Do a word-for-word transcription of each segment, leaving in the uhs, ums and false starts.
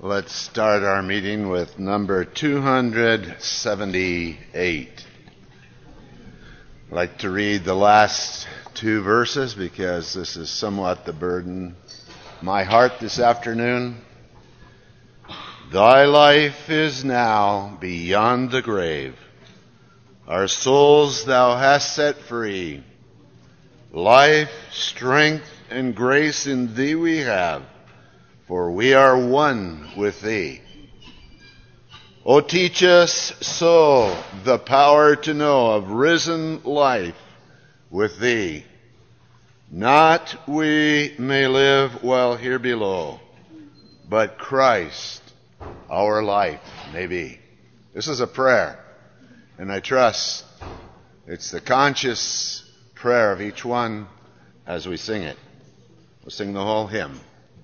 Let's start our meeting with number two hundred seventy-eight. I'd like to read the last two verses because this is somewhat the burden of my heart this afternoon. Thy life is now beyond the grave. Our souls thou hast set free. Life, strength, and grace in thee we have, for we are one with thee. O teach us so the power to know of risen life with thee. Not we may live while here below, but Christ our life may be. This is a prayer, and I trust it's the conscious prayer of each one as we sing it. We'll sing the whole hymn.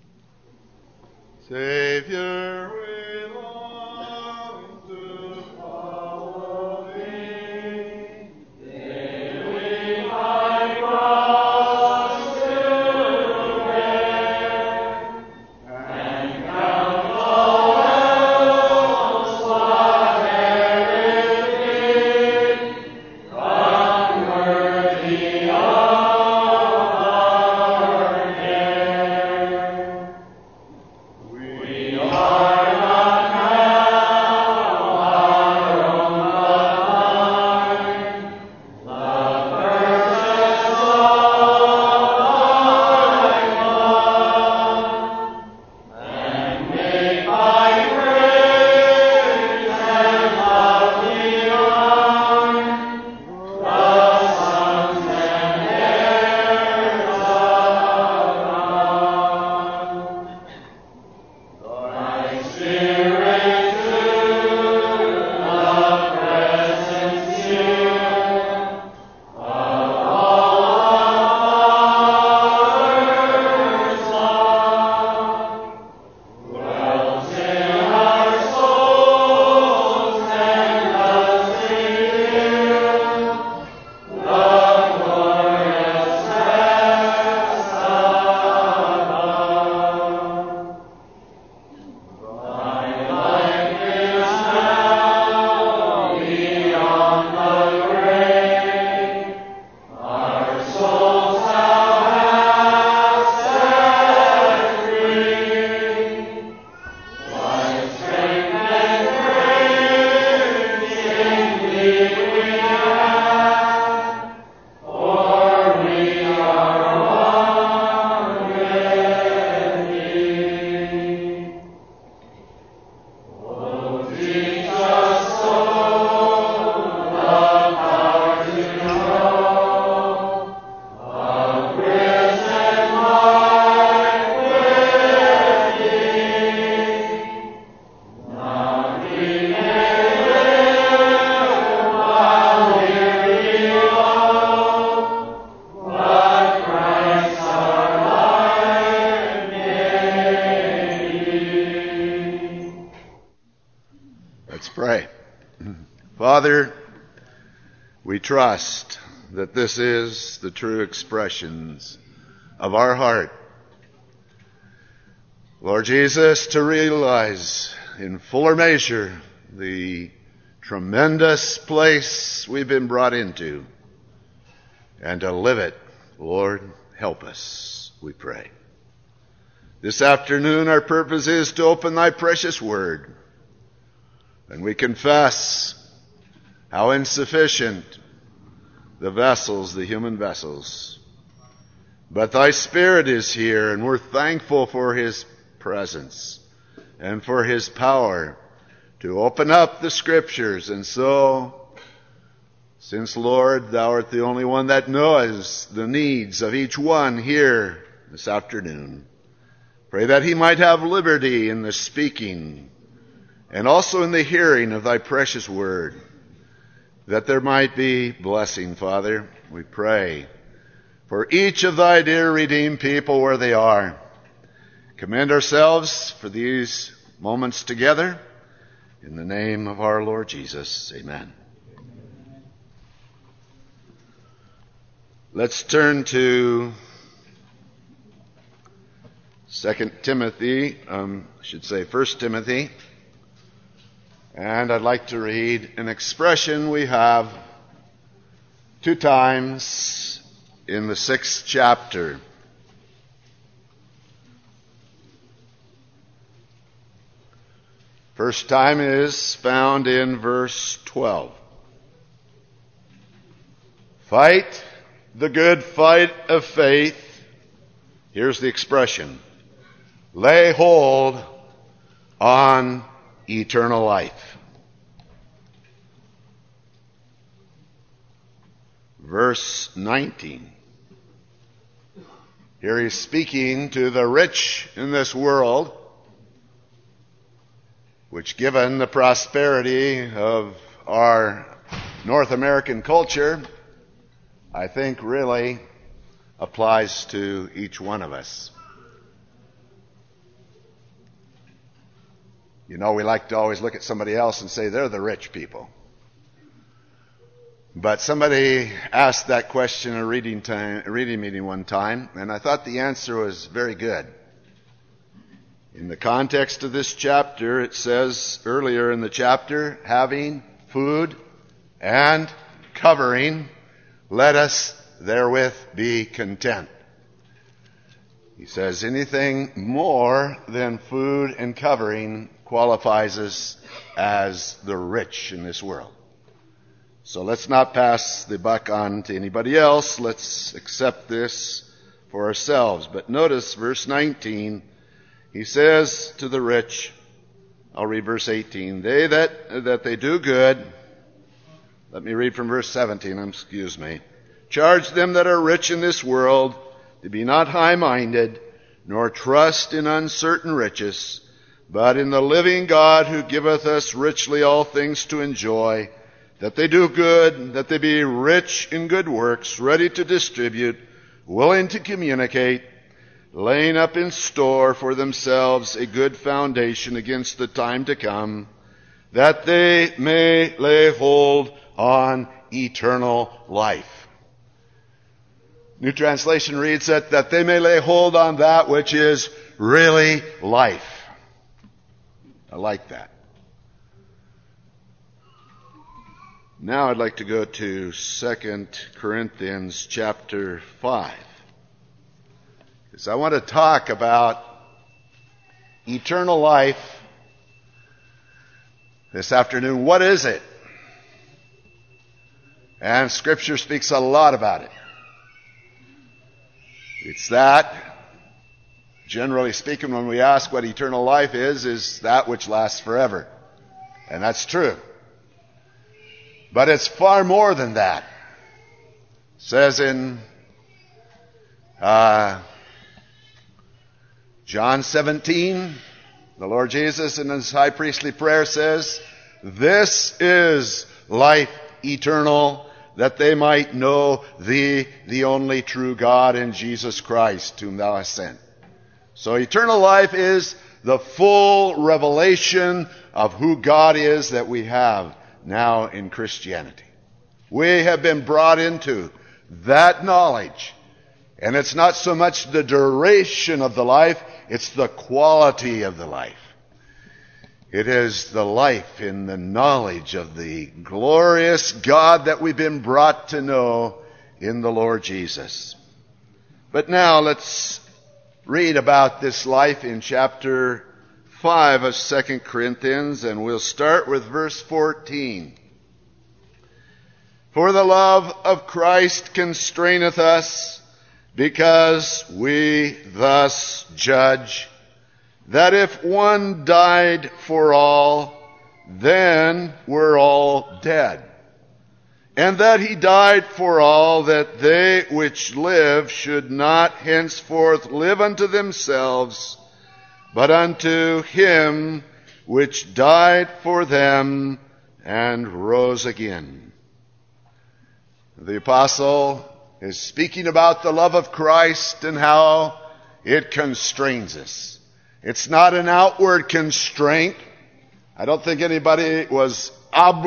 Savior, we long to follow thee. Daily thy cross to bear, and count all else whatever it be, unworthy of our care. We are not now our own, but thine, the purchase of thy blood, and make by praise and lovely rhyme the sons and heirs of God. Thy Spirit to the presence here of all Father's love, dwells in our souls and does reveal the glorious rest above. Thy life is now beyond the grave. Our souls thou hast set free. Life, strength, and grace in thee we have, for we are one with thee. O teach us so the power to know of risen life with thee. Not we may live while here below, but Christ our life may be. Let's pray. Father, we trust that this is the true expressions of our heart. Lord Jesus, to realize in fuller measure the tremendous place we've been brought into, and to live it, Lord, help us, we pray. This afternoon our purpose is to open thy precious word, and we confess how insufficient the vessels, the human vessels. But thy Spirit is here, and we're thankful for his presence and for his power to open up the scriptures. And so, since, Lord, thou art the only one that knows the needs of each one here this afternoon, pray that he might have liberty in the speaking and also in the hearing of thy precious word, that there might be blessing, Father. We pray for each of thy dear redeemed people where they are. Commend ourselves for these moments together. In the name of our Lord Jesus, amen. Let's turn to Second Timothy, um, I should say First Timothy. And I'd like to read an expression we have two times in the sixth chapter. First time is found in verse twelve. Fight the good fight of faith. Here's the expression. Lay hold on eternal life. Verse nineteen. Here he's speaking to the rich in this world, which, given the prosperity of our North American culture, I think really applies to each one of us. You know, we like to always look at somebody else and say they're the rich people. But somebody asked that question in a reading time, a reading meeting one time, and I thought the answer was very good. In the context of this chapter, it says earlier in the chapter, having food and covering, let us therewith be content. He says anything more than food and covering qualifies us as the rich in this world. So let's not pass the buck on to anybody else. Let's accept this for ourselves. But notice verse nineteen, he says to the rich, I'll read verse eighteen, they that, that they do good, let me read from verse seventeen, excuse me. Charge them that are rich in this world to be not high-minded, nor trust in uncertain riches, but in the living God who giveth us richly all things to enjoy, that they do good, that they be rich in good works, ready to distribute, willing to communicate, laying up in store for themselves a good foundation against the time to come, that they may lay hold on eternal life. New translation reads that, that they may lay hold on that which is really life. I like that. Now I'd like to go to Second Corinthians chapter five. Because I want to talk about eternal life this afternoon. What is it? And Scripture speaks a lot about it. It's that, generally speaking, when we ask what eternal life is, is that which lasts forever. And that's true. But it's far more than that. It says in uh, John seventeen, the Lord Jesus in his high priestly prayer says, this is life eternal, that they might know thee, the only true God, and Jesus Christ, whom thou hast sent. So eternal life is the full revelation of who God is that we have now in Christianity. We have been brought into that knowledge. And it's not so much the duration of the life, it's the quality of the life. It is the life in the knowledge of the glorious God that we've been brought to know in the Lord Jesus. But now let's read about this life in chapter five of Second Corinthians, and we'll start with verse fourteen. For the love of Christ constraineth us, because we thus judge, that if one died for all, then we're all dead. And that he died for all, that they which live should not henceforth live unto themselves, but unto him which died for them and rose again. The apostle is speaking about the love of Christ and how it constrains us. It's not an outward constraint. I don't think anybody was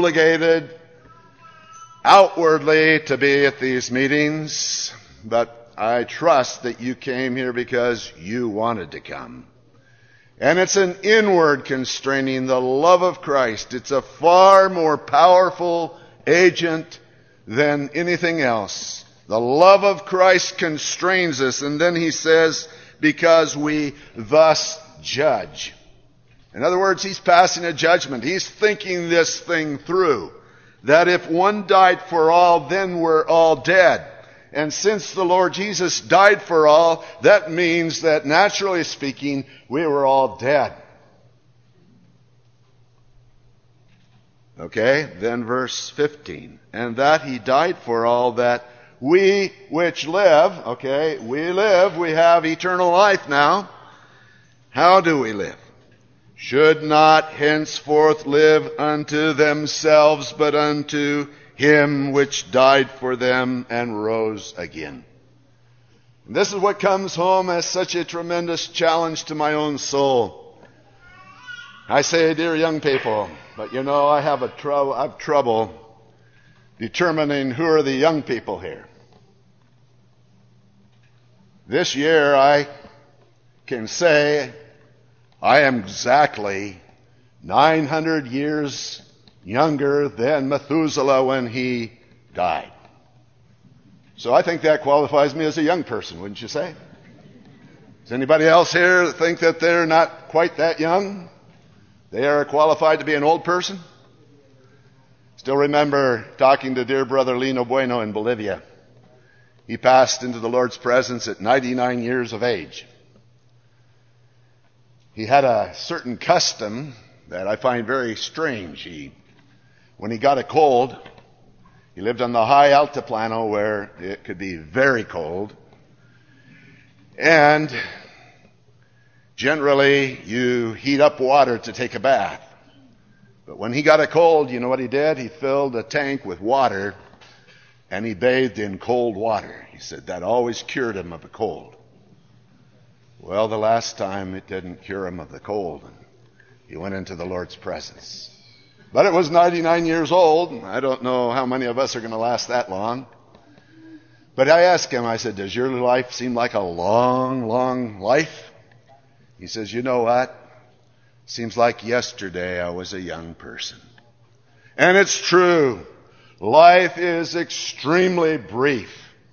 obligated outwardly to be at these meetings, but I trust that you came here because you wanted to come. And it's an inward constraining, the love of Christ. It's a far more powerful agent than anything else. The love of Christ constrains us. And then he says, because we thus judge. In other words, he's passing a judgment. He's thinking this thing through. That if one died for all, then we're all dead. And since the Lord Jesus died for all, that means that naturally speaking, we were all dead. Okay, then verse fifteen. And that he died for all, that we which live, okay, we live, we have eternal life now. How do we live? Should not henceforth live unto themselves, but unto him which died for them and rose again. And this is what comes home as such a tremendous challenge to my own soul. I say, dear young people, but you know, I have a tr- I have trouble determining who are the young people here. This year I can say I am exactly nine hundred years younger than Methuselah when he died. So I think that qualifies me as a young person, wouldn't you say? Does anybody else here think that they're not quite that young? They are qualified to be an old person? Still remember talking to dear brother Lino Bueno in Bolivia. He passed into the Lord's presence at ninety-nine years of age. He had a certain custom that I find very strange. He, when he got a cold, he lived on the high altiplano where it could be very cold. And generally you heat up water to take a bath. But when he got a cold, you know what he did? He filled a tank with water and he bathed in cold water. He said that always cured him of a cold. Well, the last time it didn't cure him of the cold. He went into the Lord's presence. But it was ninety-nine years old. I don't know how many of us are going to last that long. But I asked him, I said, does your life seem like a long, long life? He says, you know what? Seems like yesterday I was a young person. And it's true. Life is extremely brief.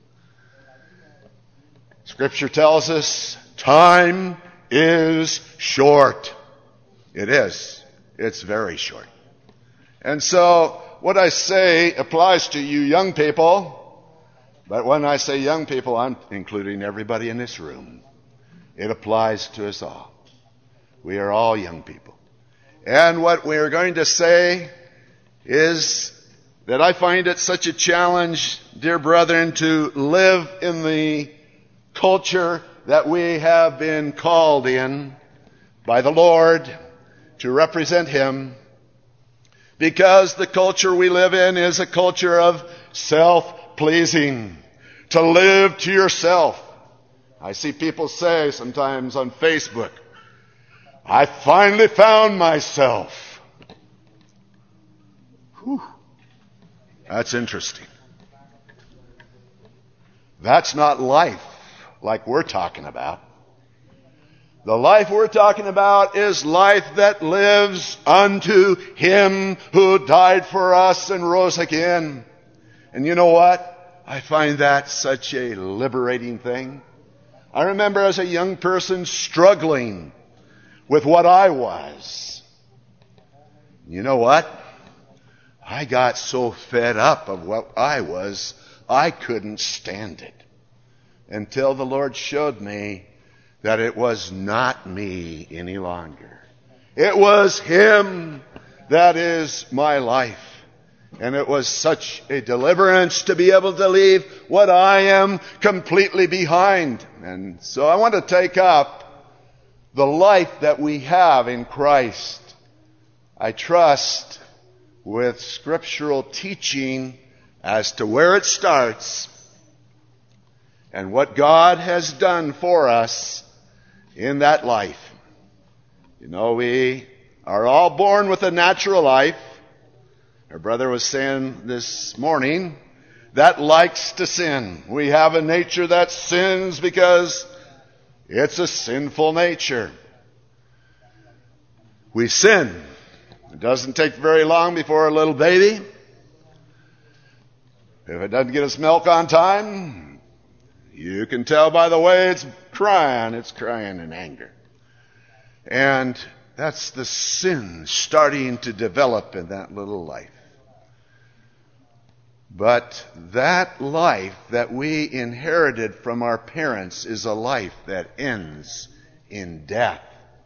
Scripture tells us time is short. It is. It's very short. And so what I say applies to you young people. But when I say young people, I'm including everybody in this room. It applies to us all. We are all young people. And what we are going to say is that I find it such a challenge, dear brethren, to live in the culture that we have been called in by the Lord to represent Him, because the culture we live in is a culture of self-pleasing, to live to yourself. I see people say sometimes on Facebook, I finally found myself. Whew. That's interesting. That's not life like we're talking about. The life we're talking about is life that lives unto Him who died for us and rose again. And you know what? I find that such a liberating thing. I remember as a young person struggling with what I was. You know what? I got so fed up of what I was, I couldn't stand it. Until the Lord showed me that it was not me any longer. It was Him that is my life. And it was such a deliverance to be able to leave what I am completely behind. And so I want to take up the life that we have in Christ. I trust with scriptural teaching as to where it starts and what God has done for us in that life. You know, we are all born with a natural life. Our brother was saying this morning that likes to sin. We have a nature that sins because it's a sinful nature. We sin. It doesn't take very long before a little baby, if it doesn't get its milk on time, you can tell by the way it's crying. It's crying in anger. And that's the sin starting to develop in that little life. But that life that we inherited from our parents is a life that ends in death.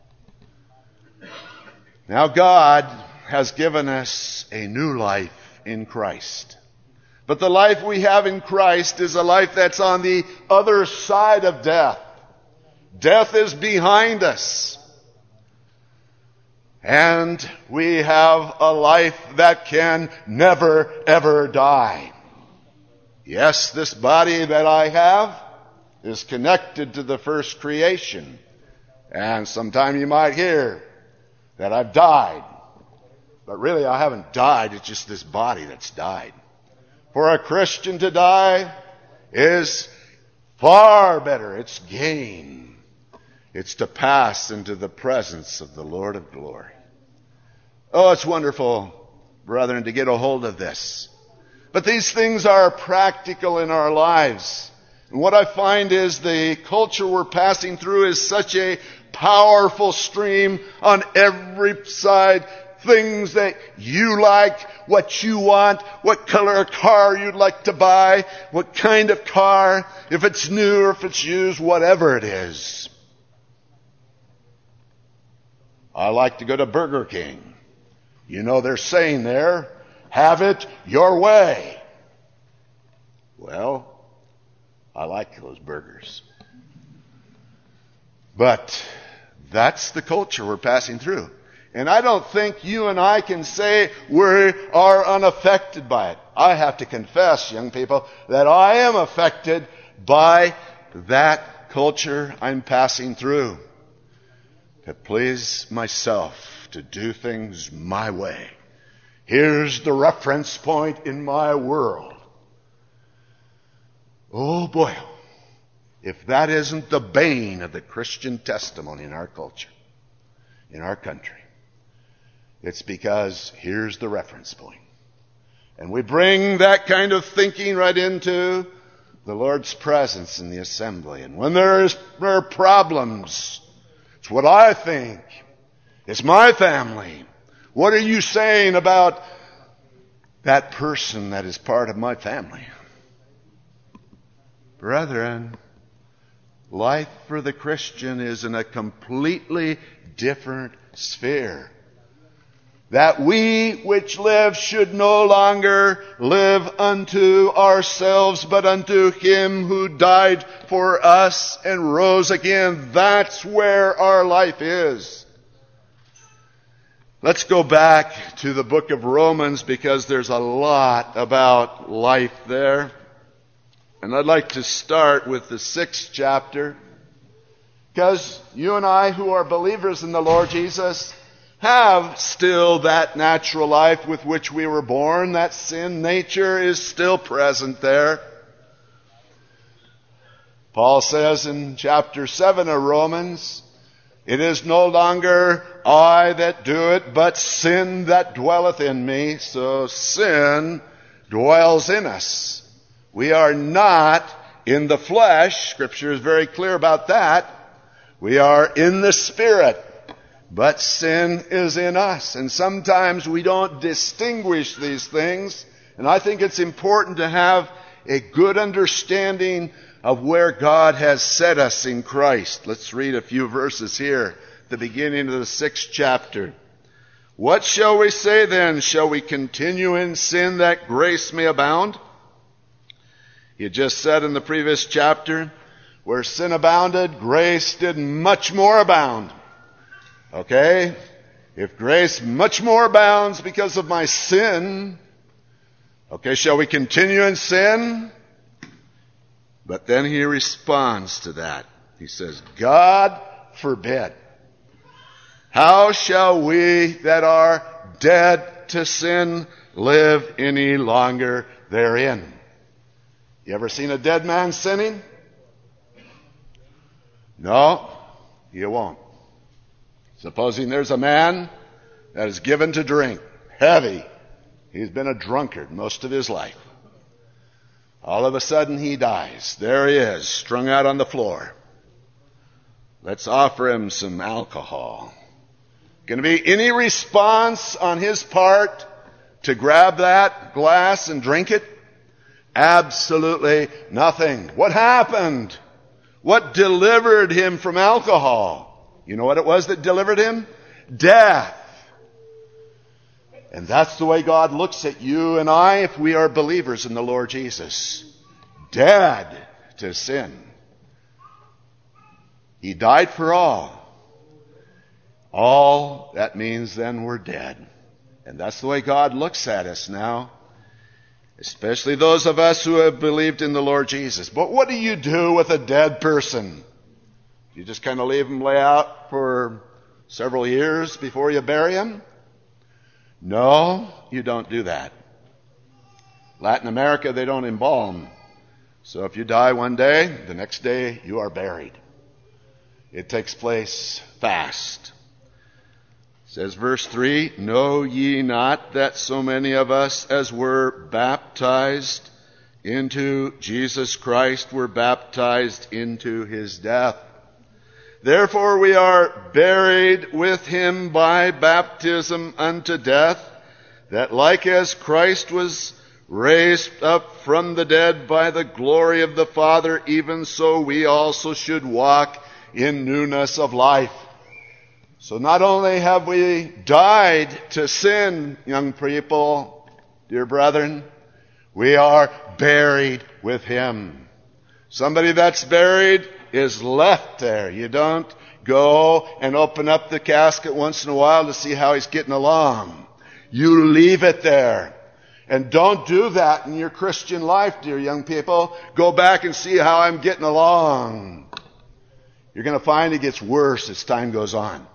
Now God has given us a new life in Christ. But the life we have in Christ is a life that's on the other side of death. Death is behind us. And we have a life that can never, ever die. Yes, this body that I have is connected to the first creation. And sometime you might hear that I've died. But really I haven't died, it's just this body that's died. For a Christian to die is far better. It's gain. It's to pass into the presence of the Lord of glory. Oh, it's wonderful, brethren, to get a hold of this. But these things are practical in our lives. And what I find is the culture we're passing through is such a powerful stream on every side. Things that you like, what you want, what color of car you'd like to buy, what kind of car, if it's new or if it's used, whatever it is. I like to go to Burger King. You know they're saying there, have it your way. Well, I like those burgers. But that's the culture we're passing through. And I don't think you and I can say we are unaffected by it. I have to confess, young people, that I am affected by that culture I'm passing through. To please myself, to do things my way. Here's the reference point in my world. Oh boy, if that isn't the bane of the Christian testimony in our culture, in our country. It's because here's the reference point. And we bring that kind of thinking right into the Lord's presence in the assembly. And when there, is, there are problems, it's what I think. It's my family. What are you saying about that person that is part of my family? Brethren, life for the Christian is in a completely different sphere. That we which live should no longer live unto ourselves, but unto Him who died for us and rose again. That's where our life is. Let's go back to the book of Romans because there's a lot about life there. And I'd like to start with the sixth chapter. Because you and I who are believers in the Lord Jesus have still that natural life with which we were born. That sin nature is still present there. Paul says in chapter seven of Romans, it is no longer I that do it, but sin that dwelleth in me. So sin dwells in us. We are not in the flesh. Scripture is very clear about that. We are in the Spirit. But sin is in us. And sometimes we don't distinguish these things. And I think it's important to have a good understanding of where God has set us in Christ. Let's read a few verses here at the beginning of the sixth chapter. What shall we say then? Shall we continue in sin that grace may abound? He had just said in the previous chapter, where sin abounded, grace did much more abound. Okay? If grace much more abounds because of my sin, okay, shall we continue in sin? But then he responds to that. He says, God forbid. How shall we that are dead to sin live any longer therein? You ever seen a dead man sinning? No, you won't. Supposing there's a man that is given to drink, heavy. He's been a drunkard most of his life. All of a sudden he dies. There he is, strung out on the floor. Let's offer him some alcohol. Going to be any response on his part to grab that glass and drink it? Absolutely nothing. What happened? What delivered him from alcohol? You know what it was that delivered him? Death. And that's the way God looks at you and I if we are believers in the Lord Jesus. Dead to sin. He died for all. All, that means then we're dead. And that's the way God looks at us now. Especially those of us who have believed in the Lord Jesus. But what do you do with a dead person? You just kind of leave him lay out for several years before you bury him? No, you don't do that. Latin America, they don't embalm. So if you die one day, the next day you are buried. It takes place fast. Says verse three, know ye not that so many of us as were baptized into Jesus Christ were baptized into his death? Therefore we are buried with him by baptism unto death, that like as Christ was raised up from the dead by the glory of the Father, even so we also should walk in newness of life. So not only have we died to sin, young people, dear brethren, we are buried with him. Somebody that's buried is left there. You don't go and open up the casket once in a while to see how he's getting along. You leave it there. And don't do that in your Christian life, dear young people. Go back and see how I'm getting along. You're going to find it gets worse as time goes on.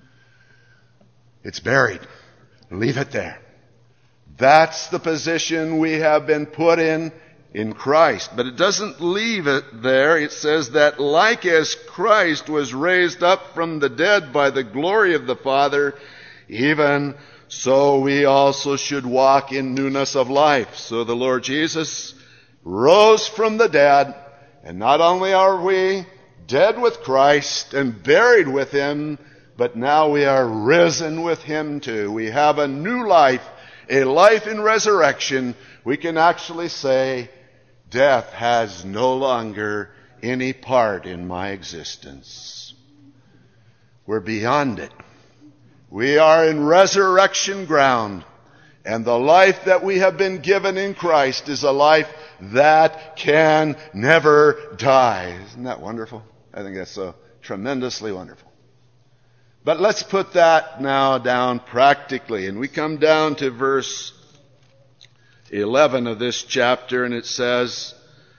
It's buried. Leave it there. That's the position we have been put in in Christ. But it doesn't leave it there. It says that like as Christ was raised up from the dead by the glory of the Father, even so we also should walk in newness of life. So the Lord Jesus rose from the dead, and not only are we dead with Christ and buried with him, but now we are risen with him too. We have a new life, a life in resurrection. We can actually say, death has no longer any part in my existence. We're beyond it. We are in resurrection ground. And the life that we have been given in Christ is a life that can never die. Isn't that wonderful? I think that's so tremendously wonderful. But let's put that now down practically. And we come down to verse eleven of this chapter, and it says,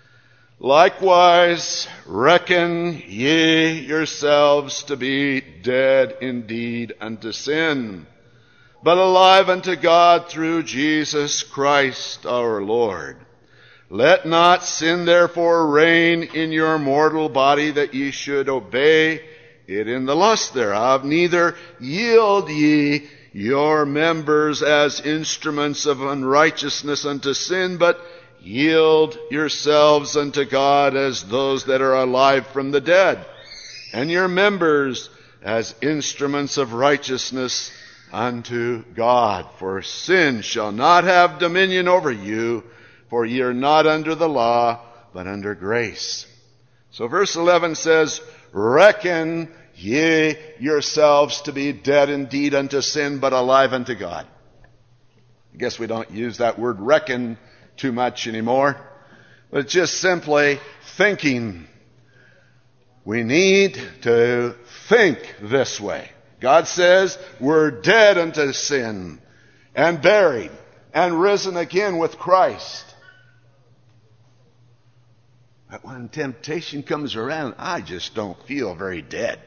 likewise reckon ye yourselves to be dead indeed unto sin, but alive unto God through Jesus Christ our Lord. Let not sin therefore reign in your mortal body, that ye should obey it in the lust thereof. Neither yield ye your members as instruments of unrighteousness unto sin, but yield yourselves unto God as those that are alive from the dead, and your members as instruments of righteousness unto God. For sin shall not have dominion over you, for ye are not under the law, but under grace. So verse eleven says, reckon ye yourselves to be dead indeed unto sin, but alive unto God. I guess we don't use that word reckon too much anymore. But it's just simply thinking. We need to think this way. God says we're dead unto sin and buried and risen again with Christ. But when temptation comes around, I just don't feel very dead.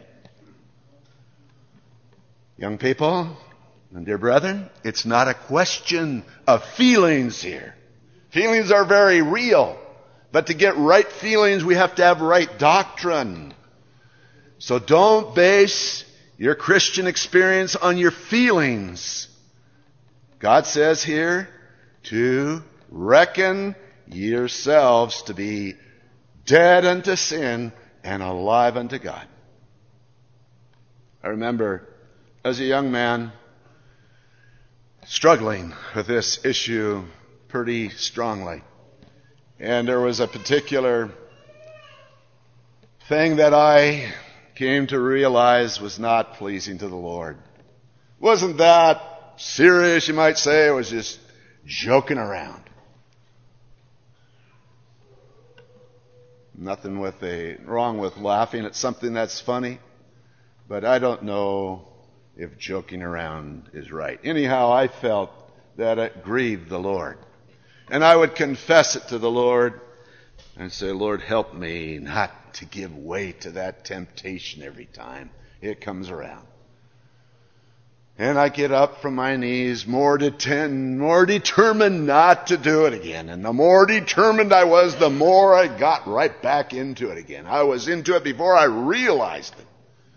Young people and dear brethren, it's not a question of feelings here. Feelings are very real. But to get right feelings, we have to have right doctrine. So don't base your Christian experience on your feelings. God says here to reckon yourselves to be dead unto sin and alive unto God. I remember as a young man struggling with this issue pretty strongly. And there was a particular thing that I came to realize was not pleasing to the Lord. Wasn't that serious, you might say. It was just joking around. Nothing with a, wrong with laughing at something that's funny. But I don't know if joking around is right. Anyhow, I felt that it grieved the Lord. And I would confess it to the Lord and say, Lord, help me not to give way to that temptation every time it comes around. And I get up from my knees more determined, more determined not to do it again. And the more determined I was, the more I got right back into it again. I was into it before I realized it.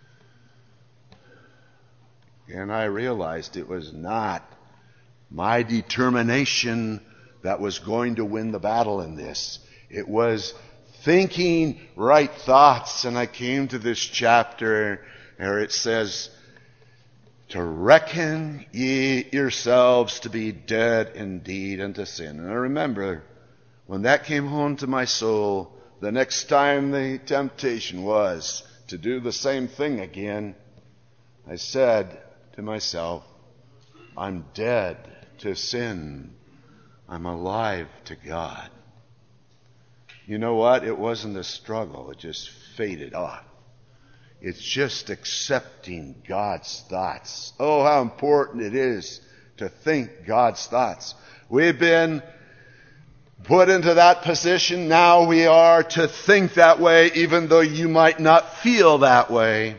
And I realized it was not my determination that was going to win the battle in this. It was thinking right thoughts. And I came to this chapter where it says, to reckon ye yourselves to be dead indeed unto sin. And I remember when that came home to my soul, the next time the temptation was to do the same thing again, I said to myself, I'm dead to sin. I'm alive to God. You know what? It wasn't a struggle. It just faded off. It's just accepting God's thoughts. Oh, how important it is to think God's thoughts. We've been put into that position. Now we are to think that way, even though you might not feel that way.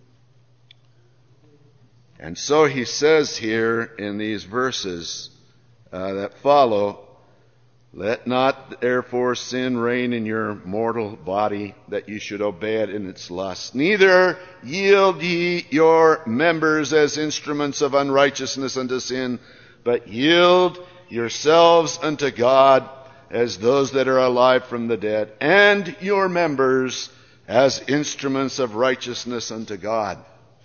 And so he says here in these verses uh, that follow, let not therefore sin reign in your mortal body, that you should obey it in its lust. Neither yield ye your members as instruments of unrighteousness unto sin, but yield yourselves unto God as those that are alive from the dead, and your members as instruments of righteousness unto God.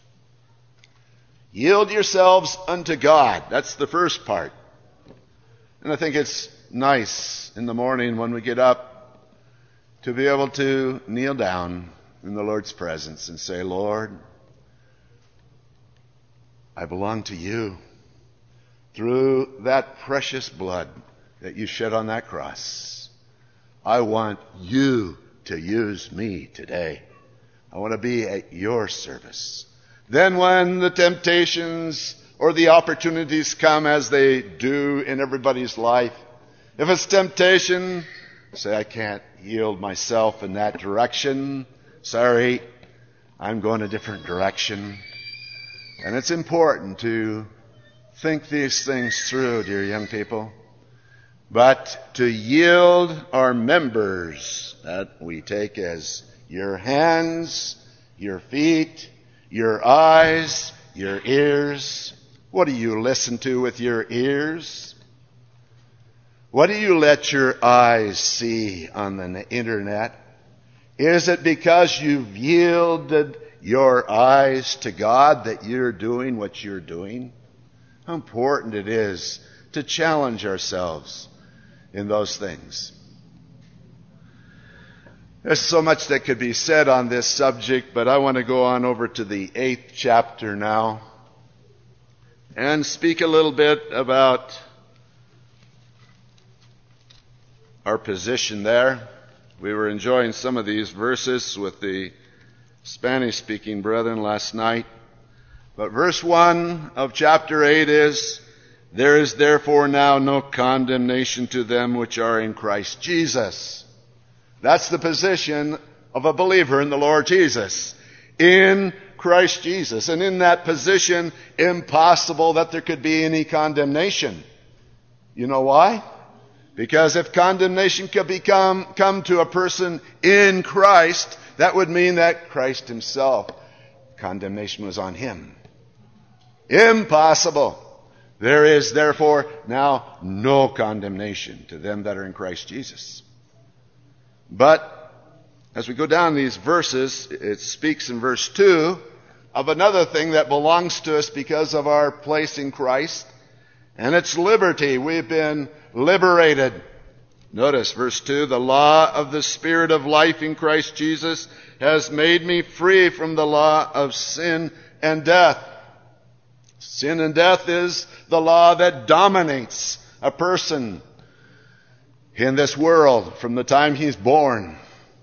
Yield yourselves unto God. That's the first part. And I think it's nice in the morning when we get up to be able to kneel down in the Lord's presence and say, Lord, I belong to you through that precious blood that you shed on that cross. I want you to use me today. I want to be at your service. Then when the temptations or the opportunities come, as they do in everybody's life, if it's temptation, say, I can't yield myself in that direction. Sorry, I'm going a different direction. And it's important to think these things through, dear young people. But to yield our members, that we take as your hands, your feet, your eyes, your ears. What do you listen to with your ears? What do you let your eyes see on the internet? Is it because you've yielded your eyes to God that you're doing what you're doing? How important it is to challenge ourselves in those things. There's so much that could be said on this subject, but I want to go on over to the eighth chapter now and speak a little bit about our position there. We were enjoying some of these verses with the Spanish-speaking brethren last night. But verse one of chapter eight is, there is therefore now no condemnation to them which are in Christ Jesus. That's the position of a believer in the Lord Jesus. In Christ Jesus. And in that position, impossible that there could be any condemnation. You know why? Because if condemnation could become, come to a person in Christ, that would mean that Christ himself, condemnation was on him. Impossible. There is therefore now no condemnation to them that are in Christ Jesus. But as we go down these verses, it speaks in verse two of another thing that belongs to us because of our place in Christ, and it's liberty. We've been liberated. Notice verse two, the law of the Spirit of life in Christ Jesus has made me free from the law of sin and death. Sin and death is the law that dominates a person in this world from the time he's born.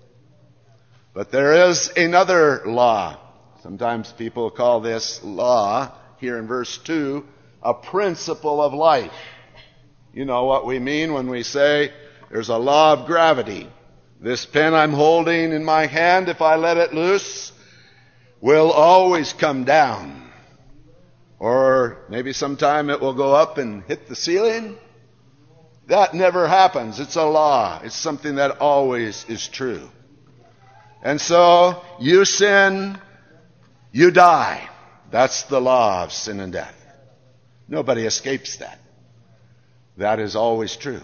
But there is another law. Sometimes people call this law, here in verse two, a principle of life. You know what we mean when we say there's a law of gravity. This pen I'm holding in my hand, if I let it loose, will always come down. Or maybe sometime it will go up and hit the ceiling. That never happens. It's a law. It's something that always is true. And so, you sin, you die. That's the law of sin and death. Nobody escapes that. That is always true.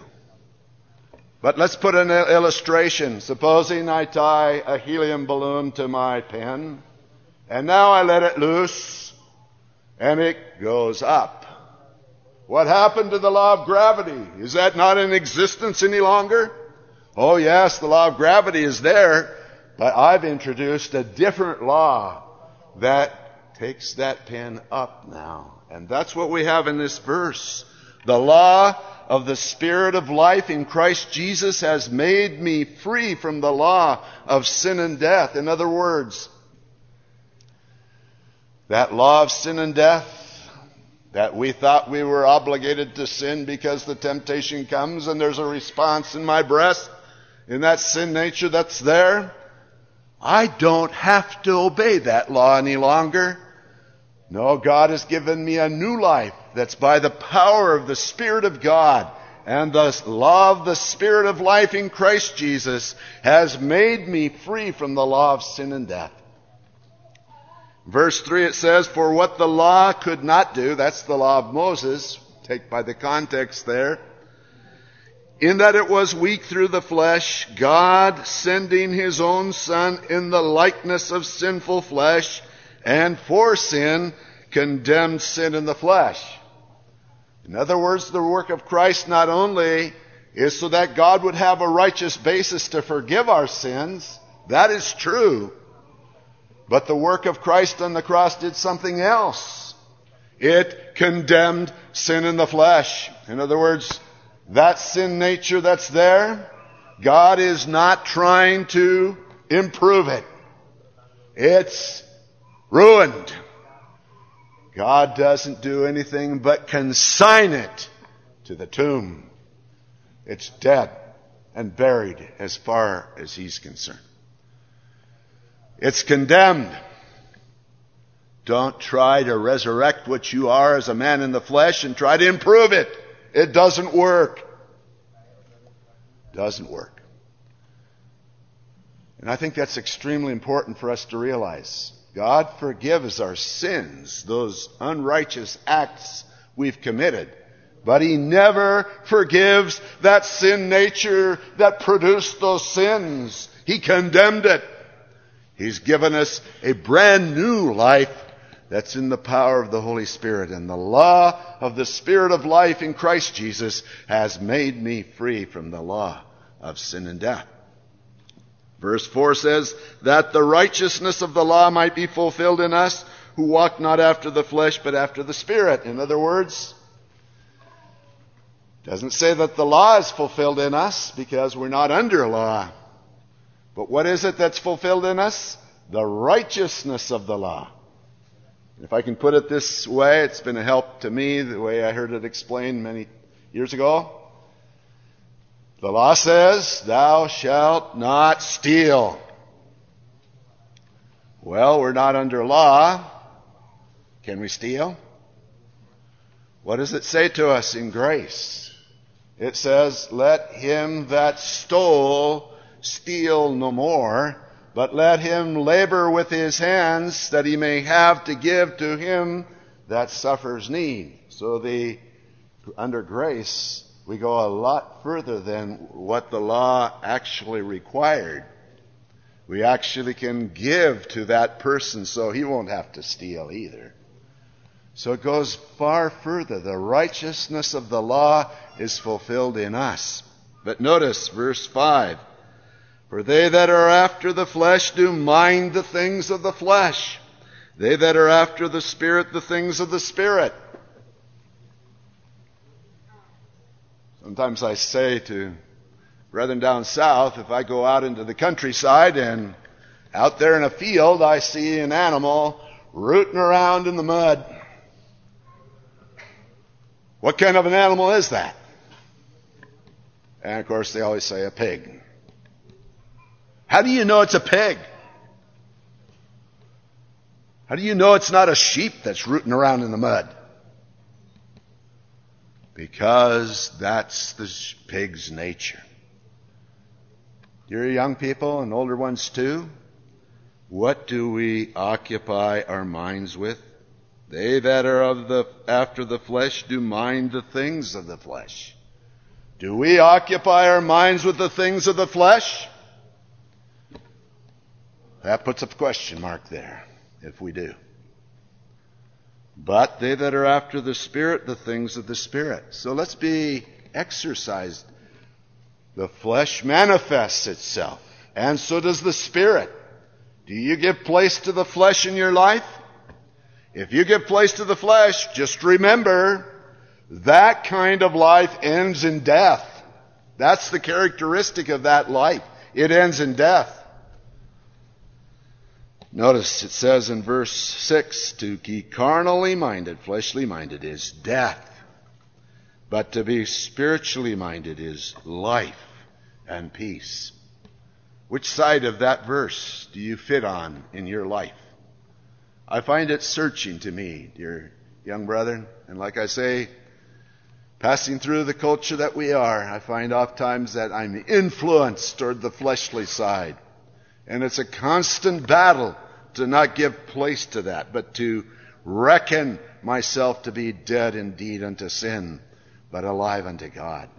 But let's put an illustration. Supposing I tie a helium balloon to my pen, and now I let it loose, and it goes up. What happened to the law of gravity? Is that not in existence any longer? Oh yes, the law of gravity is there, but I've introduced a different law that takes that pen up now. And that's what we have in this verse. The law of the Spirit of life in Christ Jesus has made me free from the law of sin and death. In other words, that law of sin and death, that we thought we were obligated to sin because the temptation comes and there's a response in my breast, in that sin nature that's there, I don't have to obey that law any longer. No, God has given me a new life that's by the power of the Spirit of God. And the law of the Spirit of life in Christ Jesus has made me free from the law of sin and death. Verse three, it says, for what the law could not do, that's the law of Moses, take by the context there, in that it was weak through the flesh, God sending his own Son in the likeness of sinful flesh, and for sin, condemned sin in the flesh. In other words, the work of Christ not only is so that God would have a righteous basis to forgive our sins, that is true, but the work of Christ on the cross did something else. It condemned sin in the flesh. In other words, that sin nature that's there, God is not trying to improve it. It's ruined. God doesn't do anything but consign it to the tomb. It's dead and buried as far as he's concerned. It's condemned. Don't try to resurrect what you are as a man in the flesh and try to improve it. It doesn't work. Doesn't work. And I think that's extremely important for us to realize. God forgives our sins, those unrighteous acts we've committed. But he never forgives that sin nature that produced those sins. He condemned it. He's given us a brand new life that's in the power of the Holy Spirit. And the law of the Spirit of life in Christ Jesus has made me free from the law of sin and death. Verse four says, that the righteousness of the law might be fulfilled in us who walk not after the flesh but after the Spirit. In other words, it doesn't say that the law is fulfilled in us because we're not under law. But what is it that's fulfilled in us? The righteousness of the law. If I can put it this way, it's been a help to me, the way I heard it explained many years ago. The law says, thou shalt not steal. Well, we're not under law. Can we steal? What does it say to us in grace? it says, let him that stole steal no more, but let him labor with his hands that he may have to give to him that suffers need. So the under grace, we go a lot further than what the law actually required. We actually can give to that person so he won't have to steal either. So it goes far further. The righteousness of the law is fulfilled in us. But notice verse five. For they that are after the flesh do mind the things of the flesh. They that are after the Spirit, the things of the Spirit. Sometimes I say to brethren down south, if I go out into the countryside and out there in a field I see an animal rooting around in the mud, what kind of an animal is that? And of course they always say a pig. How do you know it's a pig? How do you know it's not a sheep that's rooting around in the mud? Because that's the pig's nature. Dear young people and older ones too, what do we occupy our minds with? They that are of the after the flesh do mind the things of the flesh. Do we occupy our minds with the things of the flesh? That puts a question mark there, if we do. But they that are after the Spirit, the things of the Spirit. So let's be exercised. The flesh manifests itself, and so does the Spirit. Do you give place to the flesh in your life? If you give place to the flesh, just remember, that kind of life ends in death. That's the characteristic of that life. It ends in death. Notice it says in verse six, to be carnally minded, fleshly minded is death. But to be spiritually minded is life and peace. Which side of that verse do you fit on in your life? I find it searching to me, dear young brethren. And like I say, passing through the culture that we are, I find oftentimes that I'm influenced toward the fleshly side. And it's a constant battle to not give place to that, but to reckon myself to be dead indeed unto sin, but alive unto God.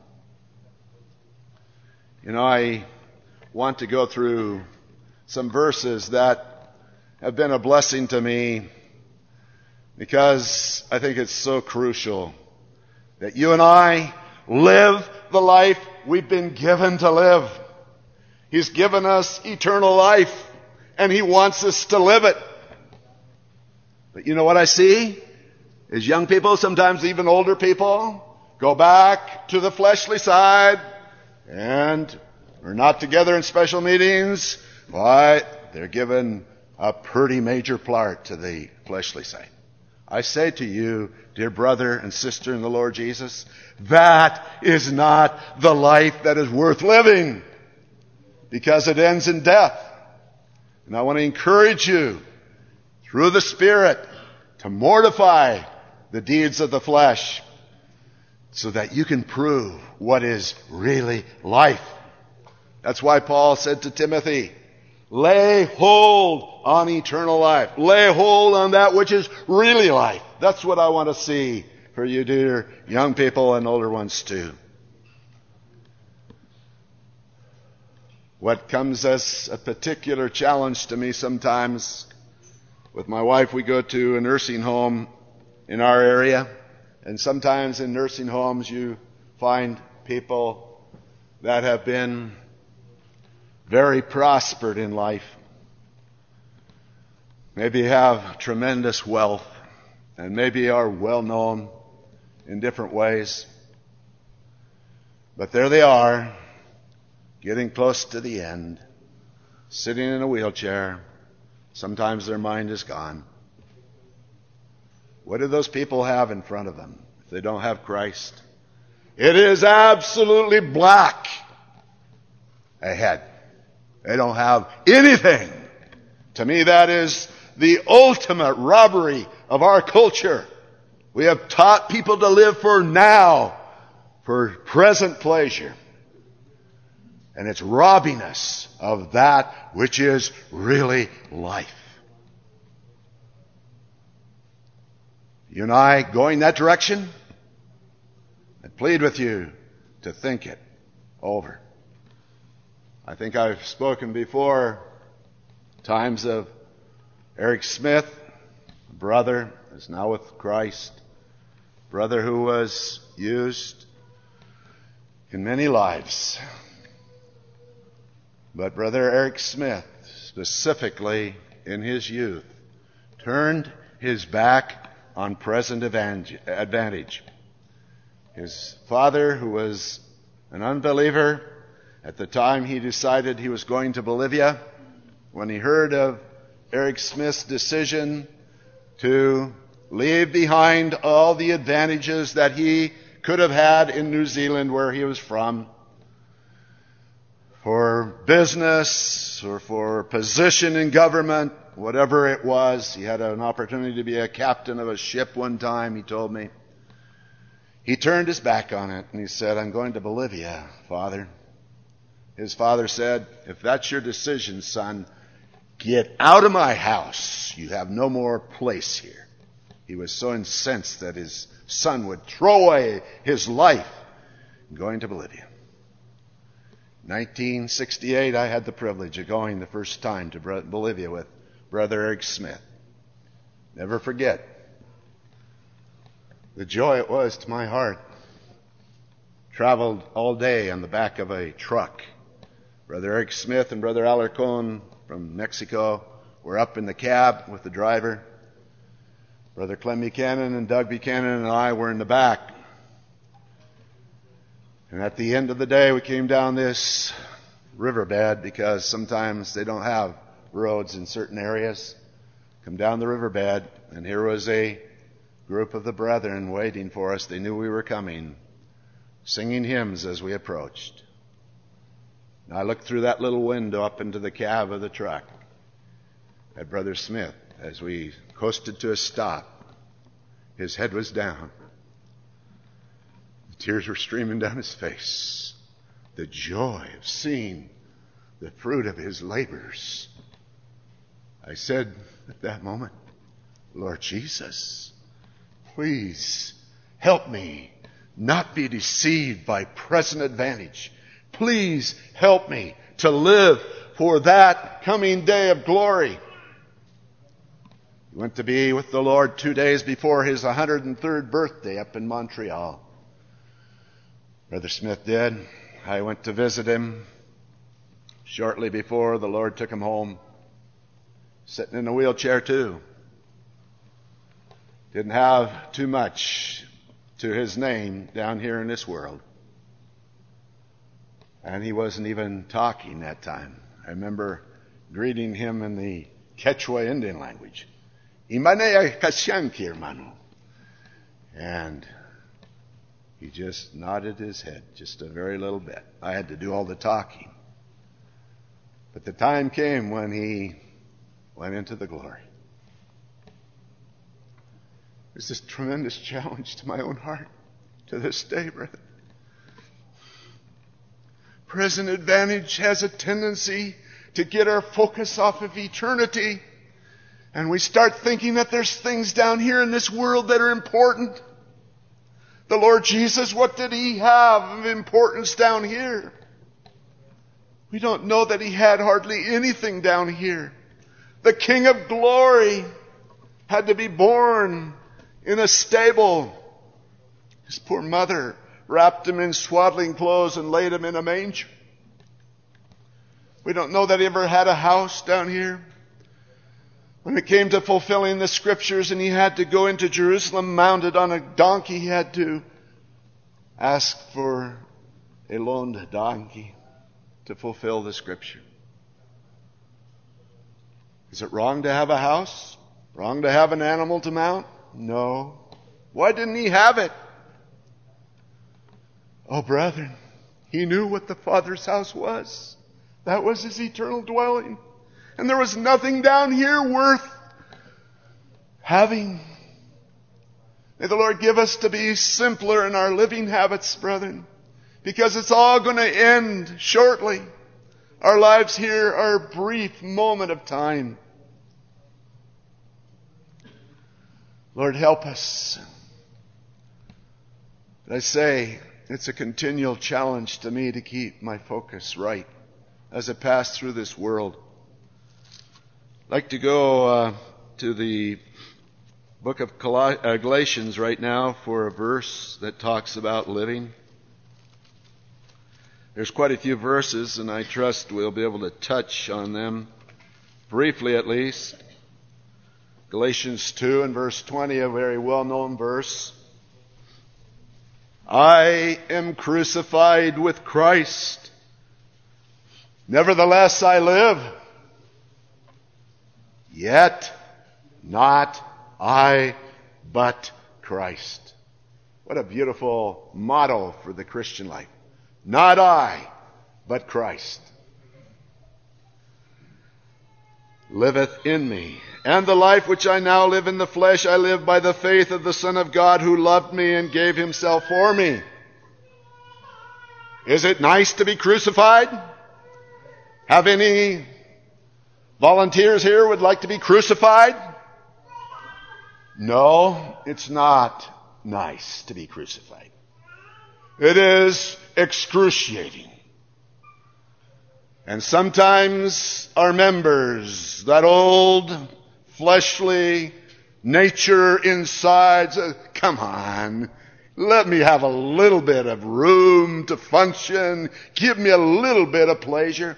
You know, I want to go through some verses that have been a blessing to me because I think it's so crucial that you and I live the life we've been given to live. He's given us eternal life, and He wants us to live it. But you know what I see? Is young people, sometimes even older people, go back to the fleshly side and are not together in special meetings. Why? They're given a pretty major part to the fleshly side. I say to you, dear brother and sister in the Lord Jesus, that is not the life that is worth living, because it ends in death. And I want to encourage you, through the Spirit, to mortify the deeds of the flesh so that you can prove what is really life. That's why Paul said to Timothy, lay hold on eternal life. Lay hold on that which is really life. That's what I want to see for you, dear young people and older ones too. What comes as a particular challenge to me sometimes, with my wife, we go to a nursing home in our area, and sometimes in nursing homes you find people that have been very prospered in life. Maybe have tremendous wealth, and maybe are well known in different ways. But there they are, getting close to the end, sitting in a wheelchair. Sometimes their mind is gone. What do those people have in front of them if they don't have Christ? It is absolutely black ahead. They don't have anything. To me, that is the ultimate robbery of our culture. We have taught people to live for now for present pleasure. And it's robbing us of that which is really life. You and I going that direction? I plead with you to think it over. I think I've spoken before times of Eric Smith, a brother is now with Christ, brother who was used in many lives. But Brother Eric Smith, specifically in his youth, turned his back on present advantage. His father, who was an unbeliever, at the time he decided he was going to Bolivia, when he heard of Eric Smith's decision to leave behind all the advantages that he could have had in New Zealand, where he was from, for business or for position in government, whatever it was. He had an opportunity to be a captain of a ship one time, he told me. He turned his back on it and he said, I'm going to Bolivia, Father. His father said, if that's your decision, son, get out of my house. You have no more place here. He was so incensed that his son would throw away his life going to Bolivia. nineteen sixty-eight, I had the privilege of going the first time to Bolivia with Brother Eric Smith. Never forget the joy it was to my heart. Traveled all day on the back of a truck. Brother Eric Smith and Brother Alarcon from Mexico were up in the cab with the driver. Brother Clem Buchanan and Doug Buchanan and I were in the back. And at the end of the day, we came down this riverbed, because sometimes they don't have roads in certain areas. Come down the riverbed, and here was a group of the brethren waiting for us. They knew we were coming, singing hymns as we approached. And I looked through that little window up into the cab of the truck at Brother Smith as we coasted to a stop. His head was down. The tears were streaming down his face. The joy of seeing the fruit of his labors. I said at that moment, Lord Jesus, please help me not be deceived by present advantage. Please help me to live for that coming day of glory. He went to be with the Lord two days before his one hundred third birthday up in Montreal. Brother Smith did. I went to visit him shortly before the Lord took him home. Sitting in a wheelchair too. Didn't have too much to his name down here in this world. And he wasn't even talking that time. I remember greeting him in the Quechua Indian language. Imanea kasyanki, hermano. And he just nodded his head just a very little bit. I had to do all the talking. But the time came when he went into the glory. There's this tremendous challenge to my own heart to this day, brother. Present advantage has a tendency to get our focus off of eternity. And we start thinking that there's things down here in this world that are important. The Lord Jesus, what did he have of importance down here? We don't know that he had hardly anything down here. The King of Glory had to be born in a stable. His poor mother wrapped him in swaddling clothes and laid him in a manger. We don't know that he ever had a house down here. When it came to fulfilling the scriptures and he had to go into Jerusalem mounted on a donkey, he had to ask for a loaned donkey to fulfill the scripture. Is it wrong to have a house? Wrong to have an animal to mount? No. Why didn't he have it? Oh, brethren, he knew what the Father's house was. That was his eternal dwelling. And there was nothing down here worth having. May the Lord give us to be simpler in our living habits, brethren, because it's all going to end shortly. Our lives here are a brief moment of time. Lord, help us. But I say, it's a continual challenge to me to keep my focus right as I pass through this world. I'd like to go uh, to the book of Galatians right now for a verse that talks about living. There's quite a few verses, and I trust we'll be able to touch on them briefly at least. Galatians two and verse twenty, a very well-known verse. I am crucified with Christ. Nevertheless I live. Yet not I, but Christ. What a beautiful motto for the Christian life. Not I, but Christ liveth in me. And the life which I now live in the flesh, I live by the faith of the Son of God who loved me and gave himself for me. Is it nice to be crucified? Have any volunteers here would like to be crucified? No, it's not nice to be crucified. It is excruciating. And sometimes our members, that old fleshly nature inside, says, come on, let me have a little bit of room to function. Give me a little bit of pleasure.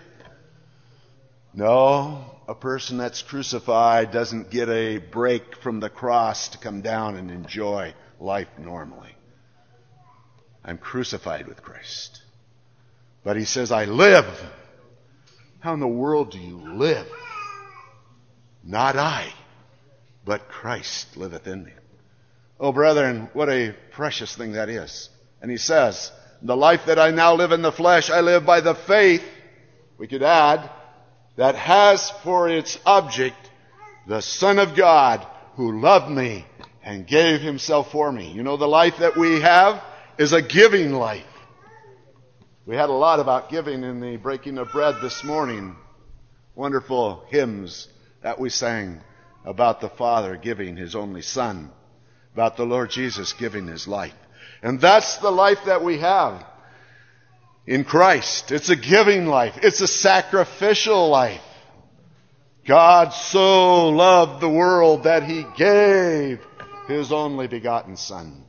No, a person that's crucified doesn't get a break from the cross to come down and enjoy life normally. I'm crucified with Christ. But he says, I live. How in the world do you live? Not I, but Christ liveth in me. Oh, brethren, what a precious thing that is. And he says, the life that I now live in the flesh, I live by the faith, we could add, that has for its object the Son of God who loved me and gave himself for me. You know, the life that we have is a giving life. We had a lot about giving in the breaking of bread this morning. Wonderful hymns that we sang about the Father giving his only Son, about the Lord Jesus giving his life. And that's the life that we have in Christ. It's a giving life. It's a sacrificial life. God so loved the world that he gave his only begotten Son.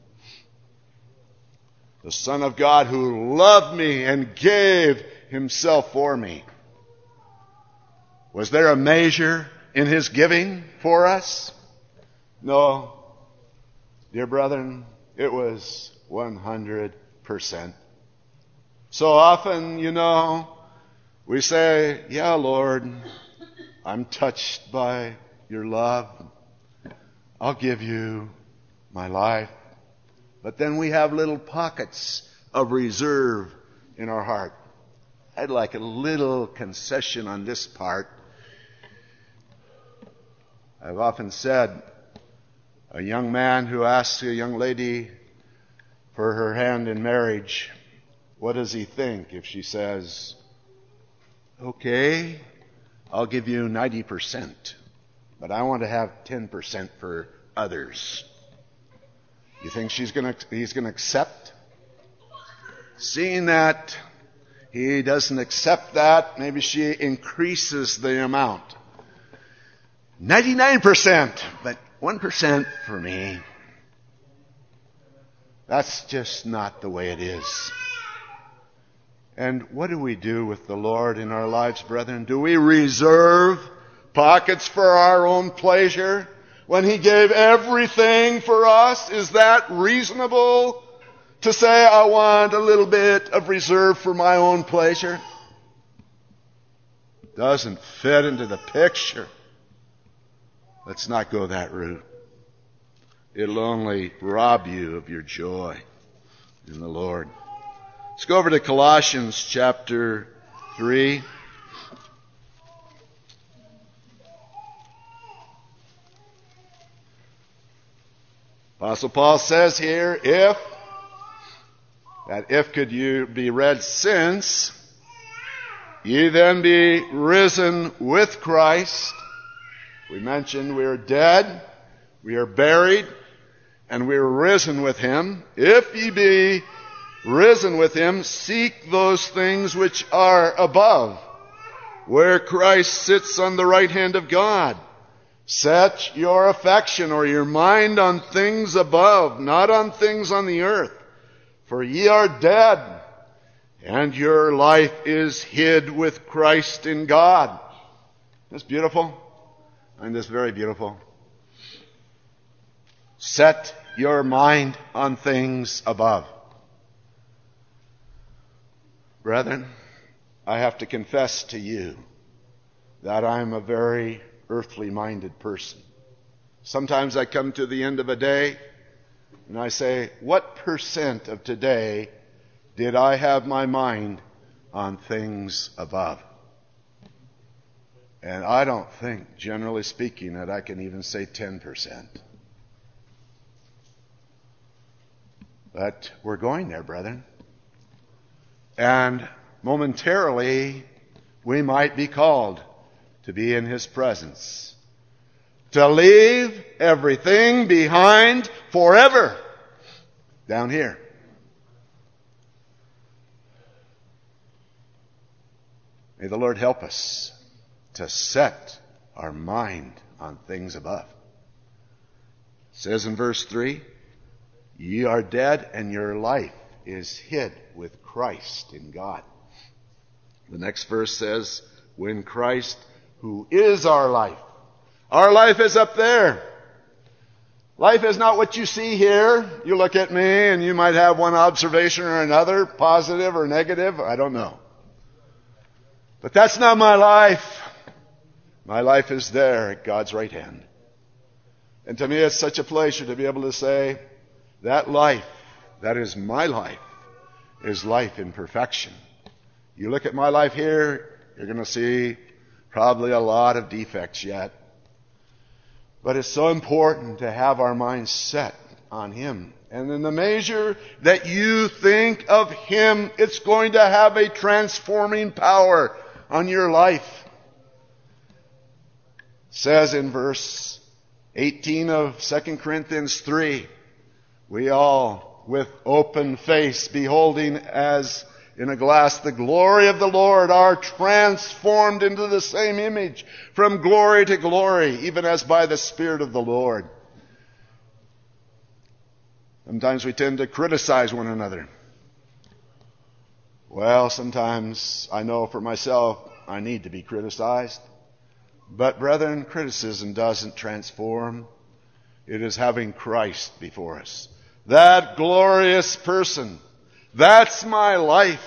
The Son of God who loved me and gave himself for me. Was there a measure in his giving for us? No. Dear brethren, it was one hundred percent. So often, you know, we say, yeah, Lord, I'm touched by your love. I'll give you my life. But then we have little pockets of reserve in our heart. I'd like a little concession on this part. I've often said, a young man who asks a young lady for her hand in marriage, what does he think if she says, okay, I'll give you ninety percent, but I want to have ten percent for others? You think she's going to, he's going to accept? Seeing that he doesn't accept that, maybe she increases the amount. ninety-nine percent, but one percent for me. That's just not the way it is. And what do we do with the Lord in our lives, brethren? Do we reserve pockets for our own pleasure when he gave everything for us? Is that reasonable to say, I want a little bit of reserve for my own pleasure? Doesn't fit into the picture. Let's not go that route. It'll only rob you of your joy in the Lord. Let's go over to Colossians chapter three. Apostle Paul says here, if, that if could you be read since, ye then be risen with Christ. We mentioned we are dead, we are buried, and we are risen with Him. If ye be risen with Him, seek those things which are above, where Christ sits on the right hand of God. Set your affection or your mind on things above, not on things on the earth. For ye are dead, and your life is hid with Christ in God. That's beautiful. I find this very beautiful. Set your mind on things above. Brethren, I have to confess to you that I'm a very earthly-minded person. Sometimes I come to the end of a day and I say, what percent of today did I have my mind on things above? And I don't think, generally speaking, that I can even say ten percent. But we're going there, brethren. And momentarily, we might be called to be in His presence, to leave everything behind forever down here. May the Lord help us to set our mind on things above. It says in verse three, ye are dead and your life is hid with Christ in God. The next verse says, when Christ, who is our life. Our life is up there. Life is not what you see here. You look at me and you might have one observation or another, positive or negative, I don't know. But that's not my life. My life is there at God's right hand. And to me it's such a pleasure to be able to say, that life, that is my life, is life in perfection. You look at my life here, you're going to see probably a lot of defects yet. But it's so important to have our minds set on Him. And in the measure that you think of Him, it's going to have a transforming power on your life. It says in verse eighteen of Second Corinthians three, we all with open face beholding as in a glass the glory of the Lord are transformed into the same image from glory to glory, even as by the Spirit of the Lord. Sometimes we tend to criticize one another. Well, sometimes I know for myself I need to be criticized. But brethren, criticism doesn't transform. It is having Christ before us. That glorious person. That's my life.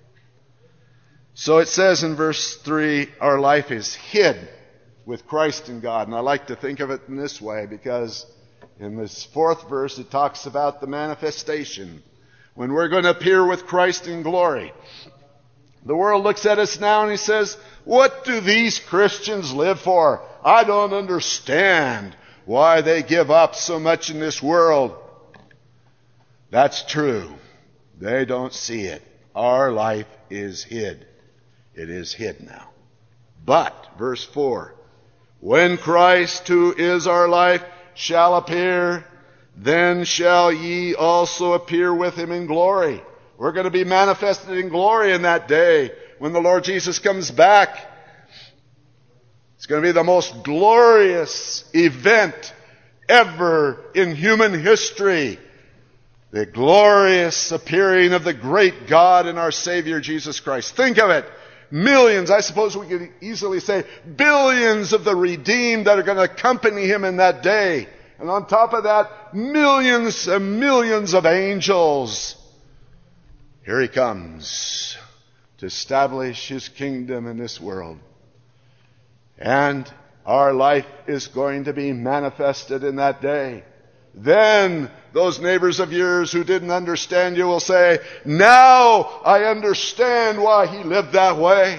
So it says in verse three, our life is hid with Christ in God. And I like to think of it in this way because in this fourth verse it talks about the manifestation. When we're going to appear with Christ in glory. The world looks at us now and he says, what do these Christians live for? I don't understand why they give up so much in this world. That's true. They don't see it. Our life is hid. It is hid now. But, verse four, when Christ, who is our life, shall appear, then shall ye also appear with Him in glory. We're going to be manifested in glory in that day when the Lord Jesus comes back. It's going to be the most glorious event ever in human history. The glorious appearing of the great God and our Savior Jesus Christ. Think of it. Millions, I suppose we could easily say billions of the redeemed that are going to accompany Him in that day. And on top of that, millions and millions of angels. Here He comes to establish His kingdom in this world. And our life is going to be manifested in that day. Then those neighbors of yours who didn't understand you will say, now I understand why he lived that way.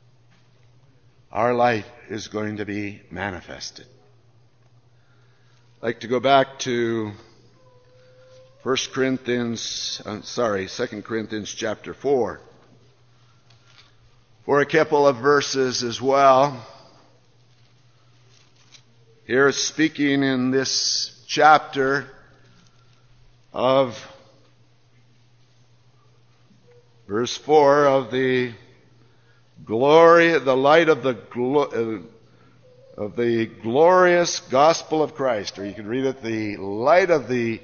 Our life is going to be manifested. I'd like to go back to First Corinthians, I'm sorry, Second Corinthians chapter four. For a couple of verses as well. Here it's speaking in this chapter of verse four of the glory, the light of the glo- uh, of the glorious gospel of Christ, or you could read it, the light of the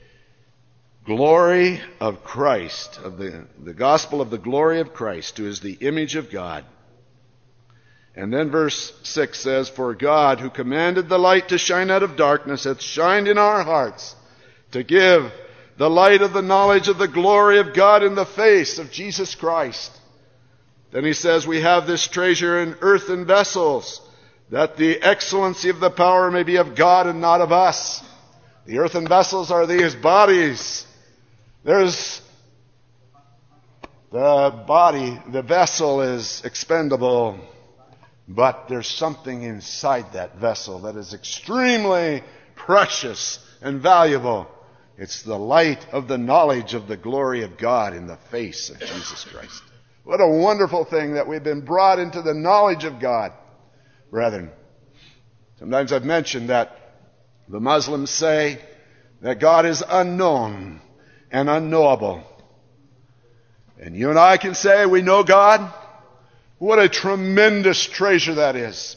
glory of Christ, of the, the gospel of the glory of Christ, who is the image of God. And then verse six says, For God, who commanded the light to shine out of darkness, hath shined in our hearts to give the light of the knowledge of the glory of God in the face of Jesus Christ. Then he says, We have this treasure in earthen vessels, that the excellency of the power may be of God and not of us. The earthen vessels are these bodies. There's the body, the vessel is expendable, but there's something inside that vessel that is extremely precious and valuable. It's the light of the knowledge of the glory of God in the face of Jesus Christ. What a wonderful thing that we've been brought into the knowledge of God. Brethren, sometimes I've mentioned that the Muslims say that God is unknown and unknowable. And you and I can say we know God. What a tremendous treasure that is.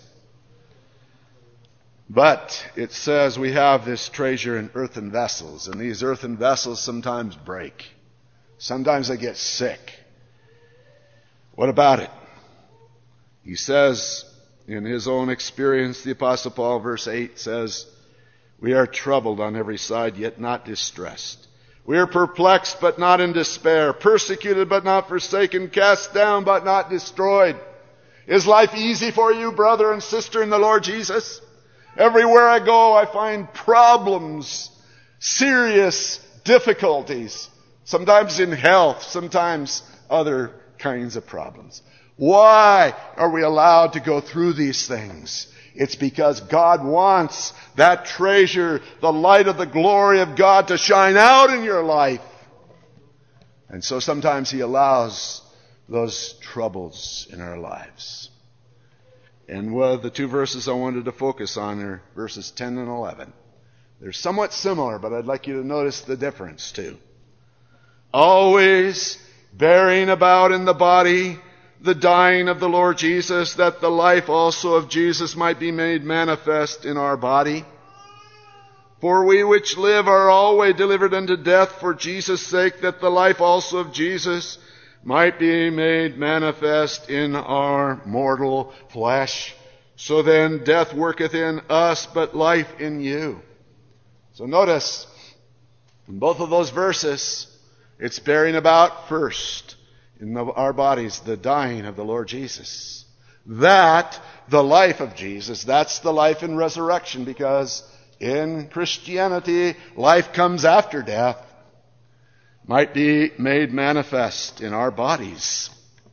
But it says we have this treasure in earthen vessels, and these earthen vessels sometimes break. Sometimes they get sick. What about it? He says in his own experience, the Apostle Paul, verse eight says, We are troubled on every side, yet not distressed. We are perplexed, but not in despair. Persecuted, but not forsaken. Cast down, but not destroyed. Is life easy for you, brother and sister in the Lord Jesus? Everywhere I go, I find problems, serious difficulties. Sometimes in health, sometimes other kinds of problems. Why are we allowed to go through these things? It's because God wants that treasure, the light of the glory of God, to shine out in your life. And so sometimes He allows those troubles in our lives. And one of the two verses I wanted to focus on are verses ten and eleven. They're somewhat similar, but I'd like you to notice the difference too. Always bearing about in the body the dying of the Lord Jesus, that the life also of Jesus might be made manifest in our body. For we which live are always delivered unto death for Jesus' sake, that the life also of Jesus might be made manifest in our mortal flesh. So then death worketh in us, but life in you. So notice, in both of those verses, it's bearing about first in the, our bodies, the dying of the Lord Jesus. That, the life of Jesus, that's the life in resurrection, because in Christianity, life comes after death, might be made manifest in our bodies.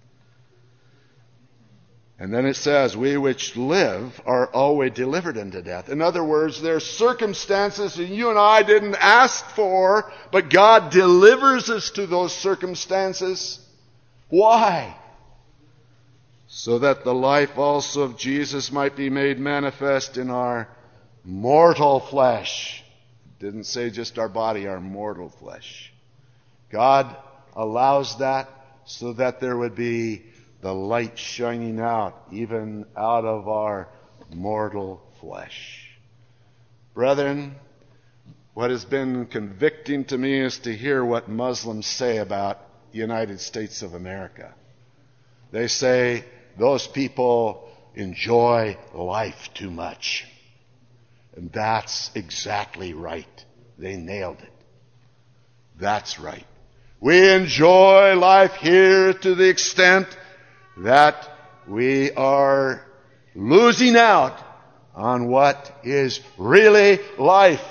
And then it says, we which live are always delivered unto death. In other words, there's circumstances that you and I didn't ask for, but God delivers us to those circumstances. Why? So that the life also of Jesus might be made manifest in our mortal flesh. It didn't say just our body, our mortal flesh. God allows that so that there would be the light shining out, even out of our mortal flesh. Brethren, what has been convicting to me is to hear what Muslims say about the United States of America. They say those people enjoy life too much. And that's exactly right. They nailed it. That's right. We enjoy life here to the extent that we are losing out on what is really life.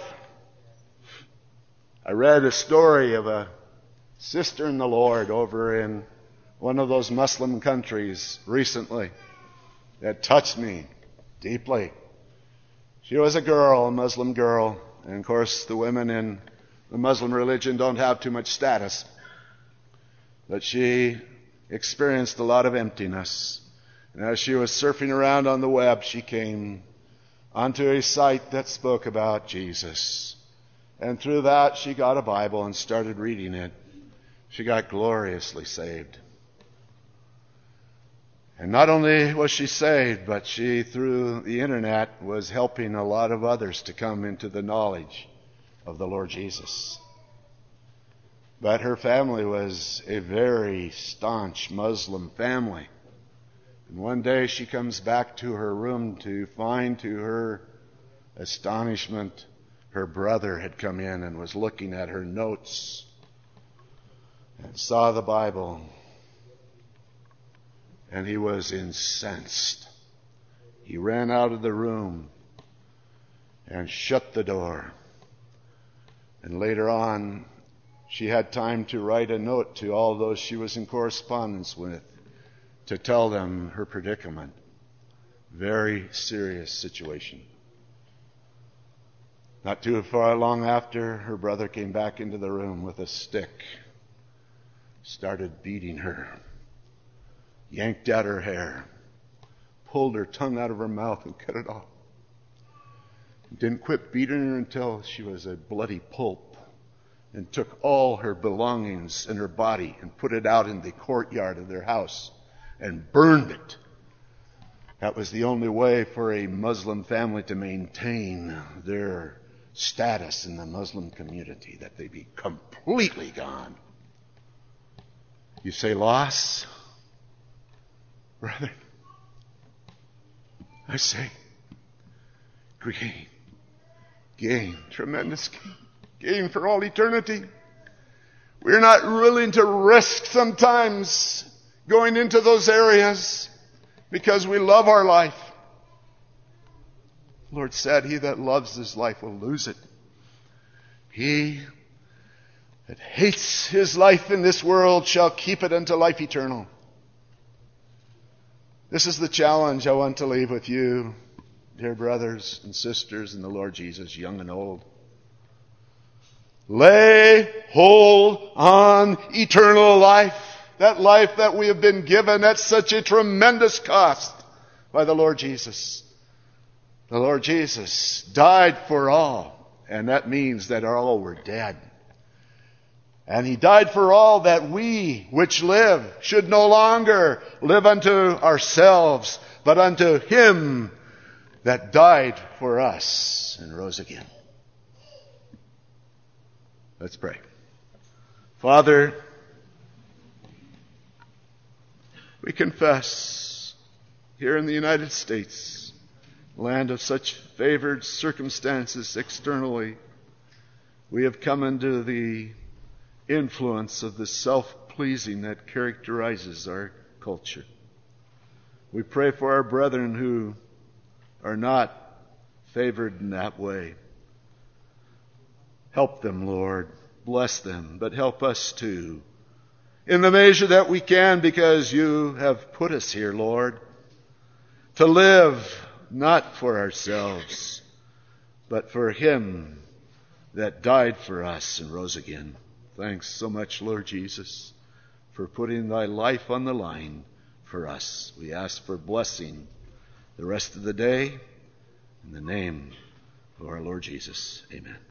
I read a story of a sister in the Lord over in one of those Muslim countries recently that touched me deeply. She was a girl, a Muslim girl. And of course, the women in the Muslim religion don't have too much status. But she experienced a lot of emptiness. And as she was surfing around on the web, she came onto a site that spoke about Jesus. And through that, she got a Bible and started reading it. She got gloriously saved. And not only was she saved, but she, through the internet, was helping a lot of others to come into the knowledge of the Lord Jesus. But her family was a very staunch Muslim family. And one day she comes back to her room to find, to her astonishment, her brother had come in and was looking at her notes and saw the Bible. And he was incensed. He ran out of the room and shut the door. And later on, she had time to write a note to all those she was in correspondence with to tell them her predicament. Very serious situation. Not too far long after, her brother came back into the room with a stick, started beating her, yanked out her hair, pulled her tongue out of her mouth and cut it off. Didn't quit beating her until she was a bloody pulp, and took all her belongings in her body and put it out in the courtyard of their house and burned it. That was the only way for a Muslim family to maintain their status in the Muslim community, that they be completely gone. You say loss? Brother, I say gain. Gain. Tremendous gain. Gain for all eternity. We're not willing to risk sometimes going into those areas because we love our life. The Lord said, he that loves his life will lose it. He that hates his life in this world shall keep it unto life eternal. This is the challenge I want to leave with you, dear brothers and sisters in the Lord Jesus, young and old. Lay hold on eternal life. That life that we have been given at such a tremendous cost by the Lord Jesus. The Lord Jesus died for all, and that means that all were dead. And he died for all, that we which live should no longer live unto ourselves, but unto him that died for us and rose again. Let's pray. Father, we confess here in the United States, land of such favored circumstances externally, we have come under the influence of the self-pleasing that characterizes our culture. We pray for our brethren who are not favored in that way. Help them, Lord. Bless them, but help us too, in the measure that we can, because you have put us here, Lord, to live not for ourselves, but for him that died for us and rose again. Thanks so much, Lord Jesus, for putting thy life on the line for us. We ask for blessing the rest of the day in the name of our Lord Jesus. Amen.